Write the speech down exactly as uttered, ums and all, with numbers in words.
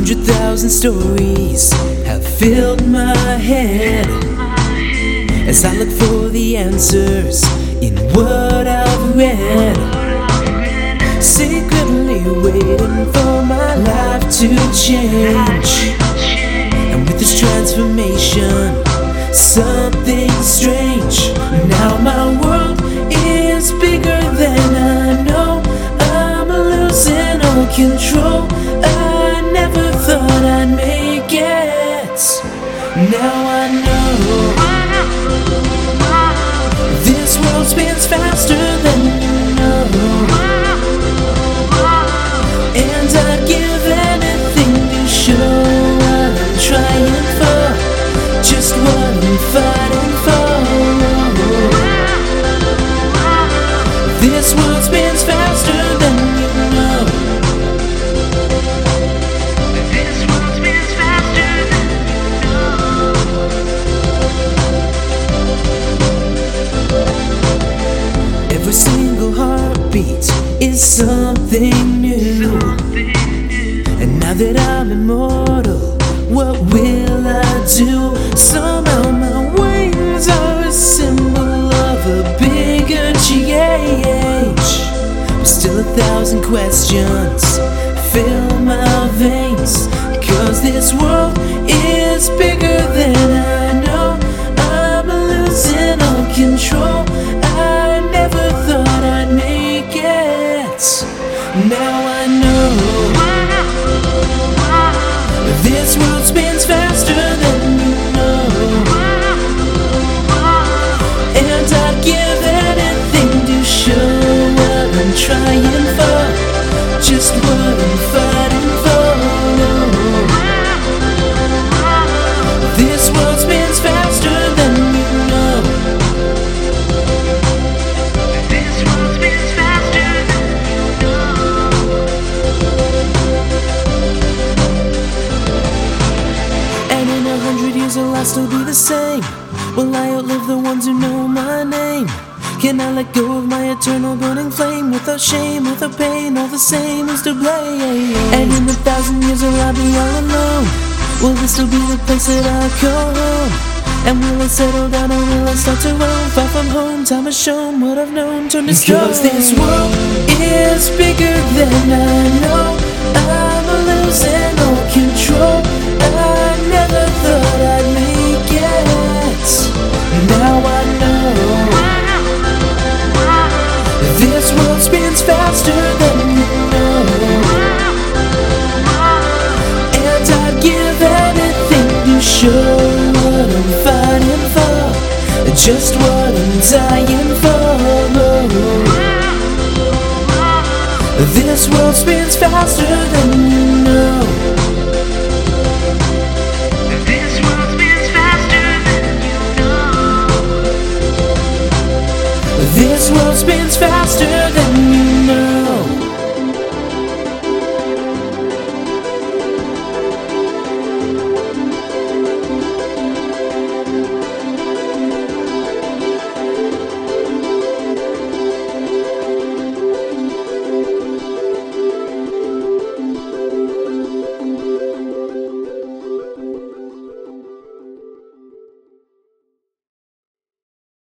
hundred thousand stories have filled my head as I look for the answers in what I've read. Secretly waiting for my life to change, and with this transformation, something strange. Now my world is bigger than I know. I'm losing all control. I never thought I'd make it. Now I know this world spins faster than you know, and I'd give anything to show what I'm trying for, just what I'm fighting for. This world spins faster than you know. This world spins faster than you know. Every single heartbeat is something new. And now that I'm immortal, what will I do? Somehow my wings are a symbol of a bigger change, but still a thousand questions fill my veins, 'cause this world is bigger than I know. I'm losing all control. I never thought I'd make it. Now I know this world spins faster than you know, and I'd give anything to show what I'm trying for, just what I'm fighting for. This world spins faster than you know. This world spins faster than you know. And in a hundred years will I still be the same? Will I outlive the ones who know my name? Can I let go of my eternal burning flame? Without shame, without pain, all the same is to blame. And in a thousand years will I be all alone? Will this still be the place that I call home? And will I settle down or will I start to roam? Far from home, time has shown what I've known turned to stone. 'Cause this world is bigger than I know. I'm losing all control. I never thought I'd make it. Now I know this world spins faster than you know, and I'd give anything to show what I'm fighting for, just what I'm dying for. This world spins faster than you know. This world spins faster than you know. This world spins faster than you know.